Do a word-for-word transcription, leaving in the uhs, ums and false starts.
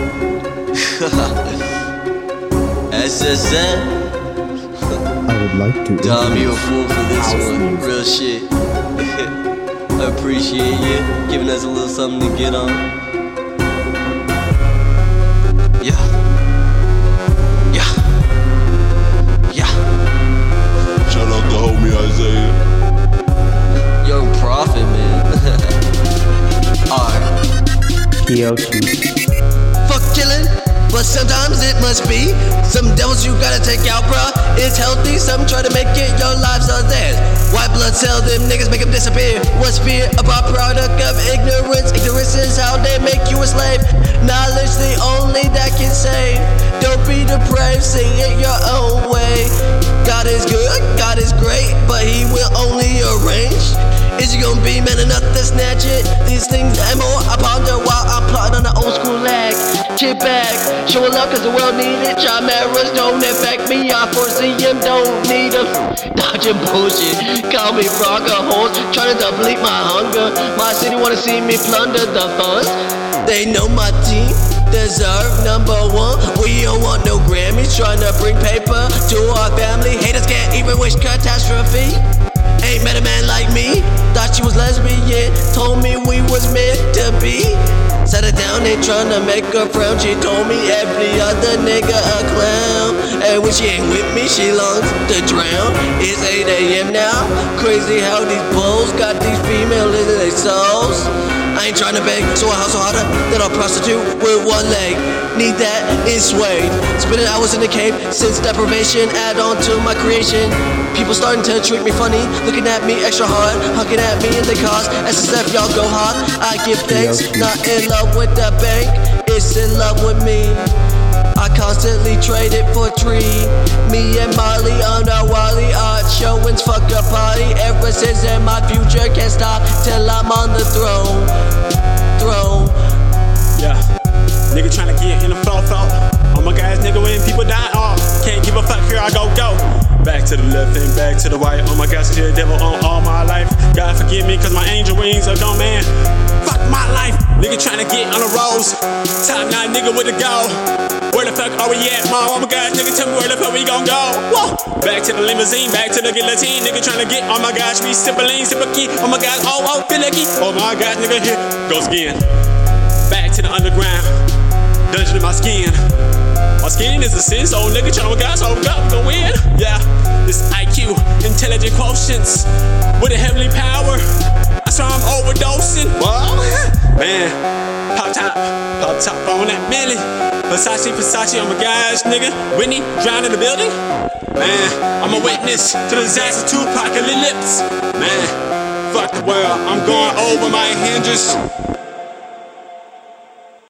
S S N. I would like to Dom, you a fool for this house one. music. Real shit. I appreciate you giving us a little something to get on. Yeah. Yeah. Yeah. Shout out to homie Isaiah. Young Prophet, man. Alright. T L Q. Fuck killing, but sometimes it must be. Some devils you gotta take out, bruh. It's healthy, some try to make it your lives are theirs. White blood cell, them niggas make them disappear. What's fear? A byproduct of ignorance. Ignorance is how they make you a slave. Knowledge the only that can save. Don't be depraved, sing it your own way. God is good, God is great, but he will only arrange. Is you gonna be man enough to snatch it? These things and more I ponder while I'm plotting on the old school lag. Chip back, showing love cause the world need it. Chimeras don't affect me, I foresee him, don't need them. Dodging bullshit, call me frog a horse, trying to deplete my hunger. My city wanna see me plunder the funds. They know my team deserve number one. We don't want no Grammys, trying to bring paper to our family. Haters can't even wish catastrophe. Ain't met a man like me. Thought she was lesbian. Told me we was meant to be. Sat her down and tryna make her frown. She told me every other nigga a clown. And when she ain't with me, she longs to drown. It's eight A M now. Crazy how these bulls got these females in their souls. I ain't tryna beg, so I hustle harder than a prostitute with one leg. Need that, it's suede. Spending hours in the cave since deprivation add on to my creation. People starting to treat me funny, looking at me extra hard, honking at me in the cars. S S F, y'all go hard. I give thanks, not in love with the bank, it's in love with me. I constantly trade it for tree. Me and Molly on our Wally art showings, fuck a party. Ever since then, my future can't stop till I'm on the throne. Throne. Yeah, nigga tryna get in the flow flow. Oh my god, nigga, when people die off, can't give a fuck, here I go go. Back to the left and back to the right. Oh my god, still devil on all my life. God forgive me, cause my angel wings are gone, man. Fuck my life, nigga tryna get on the roads. Top nine nigga with the go. Where the fuck are we at, mom? Oh my god, nigga, tell me where the fuck we gon' go. Whoa. Back to the limousine, back to the guillotine. Nigga tryna get, oh my gosh, we sippin' lean, sippin' key. Oh my god, oh, oh, feel lucky. Oh my god, nigga, here goes again. Back to the underground, dungeon in my skin. My skin is a sin, so nigga tryna got, so we gon' win. Yeah, this I Q, intelligent quotients with a heavenly power. I swear I'm overdosing. Whoa, man, pop top, pop top on that Millie. Versace, Versace, oh my gosh, nigga. Whitney, drown in the building. Man, I'm a witness to the disaster, to apocalypse. Man, fuck the world, I'm going over my hinges.